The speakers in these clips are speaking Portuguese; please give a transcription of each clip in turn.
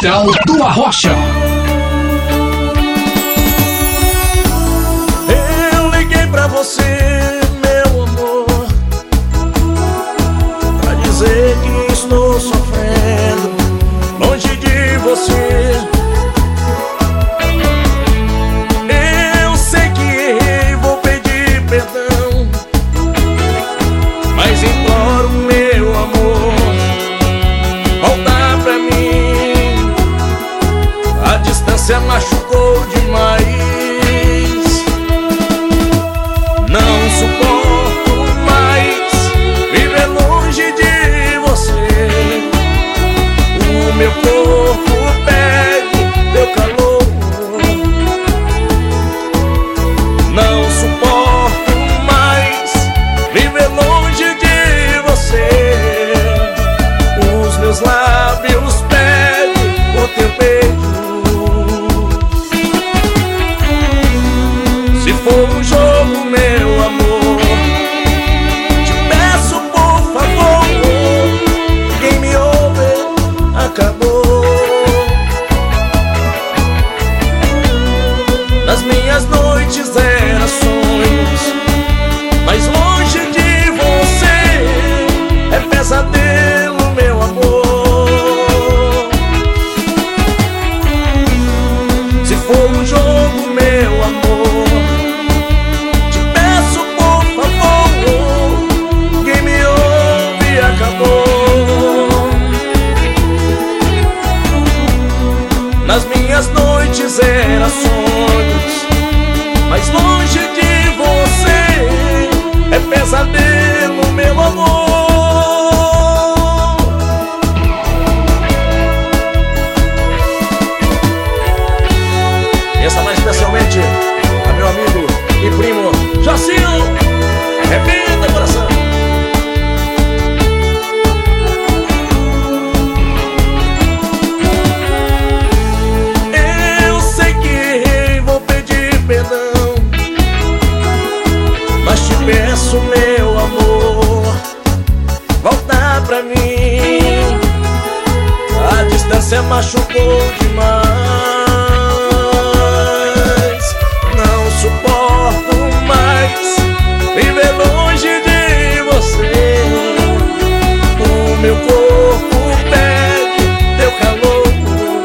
Cristal do Arrocha. Eu liguei pra você, meu amor, pra dizer que estou sofrendo longe de você. Eu sei que errei, vou pedir perdão, mas imploro, meu amor, voltar pra mim. A distância machucou demais. Não suporto mais viver longe de você. O meu corpo pede teu calor. Não suporto mais viver longe de você. Os meus lábios pedem o teu beijo. Se for um jogo, meu amor, te peço por favor. Quem me ouve acabou. Nas minhas noites era sonhos, mas longe de você é pesadelo, meu amor. Se for um jogo, meu amor, te peço por favor. Quem me ouve acabou. Nas minhas noites era sonhos, mas longe de você é pesadelo, meu amor. Essa mais especialmente a meu amigo e primo Jacinho. Arrebenta, coração. Eu sei que errei, vou pedir perdão, mas te peço, meu amor, voltar pra mim. A distância machucou demais. Não suporto mais viver longe de você. O meu corpo pede teu calor.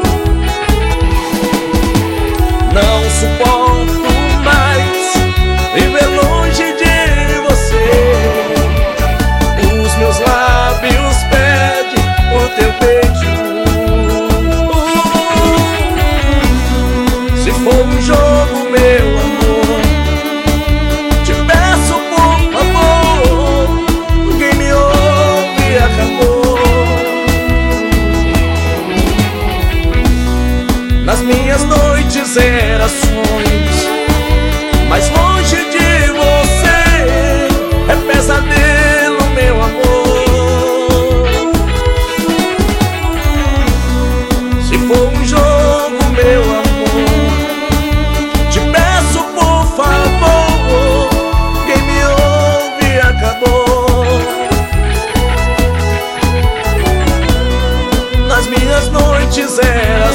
Não suporto mais viver longe de você. Os meus lábios pedem o teu beijo. Se for um jogo, meu amor, te peço por favor. Quem me ouve acabou. Nas minhas noites era sonhos, mas longe de você é pesadelo, meu amor. Se for um jogo, meu amor, te peço por favor. Quem me ouve acabou. Nas minhas noites era